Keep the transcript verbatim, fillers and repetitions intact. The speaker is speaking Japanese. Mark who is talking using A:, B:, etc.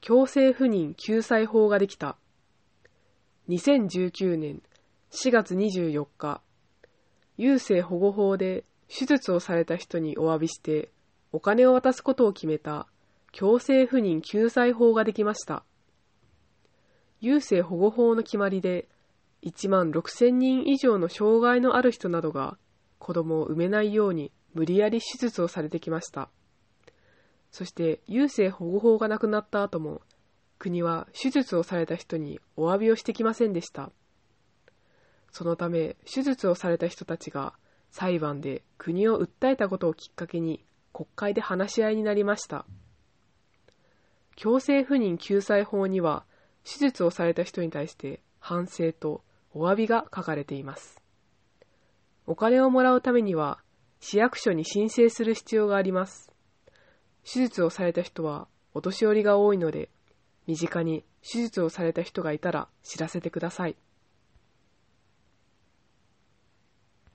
A: 強制不妊救済法ができた。にせんじゅうきゅうねんしがつにじゅうよっか、優生保護法で手術をされた人にお詫びしてお金を渡すことを決めた強制不妊救済法ができました。優生保護法の決まりでいちまんろくせんにん以上の障害のある人などが子供を産めないように無理やり手術をされてきました。そして優生保護法がなくなった後も国は手術をされた人にお詫びをしてきませんでした。そのため手術をされた人たちが裁判で国を訴えたことをきっかけに国会で話し合いになりました。強制不妊救済法には手術をされた人に対して反省とお詫びが書かれています。お金をもらうためには市役所に申請する必要があります。手術をされた人はお年寄りが多いので、身近に手術をされた人がいたら知らせてください。